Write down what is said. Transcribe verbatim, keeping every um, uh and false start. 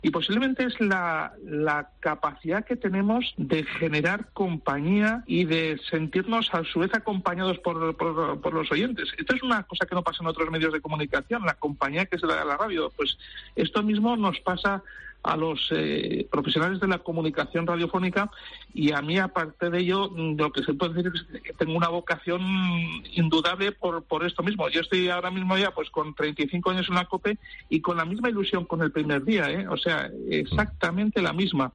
Y posiblemente es la, la capacidad que tenemos de generar compañía y de sentirnos a su vez acompañados por, por, por los oyentes. Esto es una cosa que no pasa en otros medios de comunicación, la compañía que se da a la radio. Pues esto mismo nos pasa a los eh, profesionales de la comunicación radiofónica, y a mí, aparte de ello, lo que se puede decir es que tengo una vocación indudable por, por esto mismo. Yo estoy ahora mismo ya pues con treinta y cinco años en la COPE y con la misma ilusión con el primer día, ¿eh? O sea, exactamente la misma.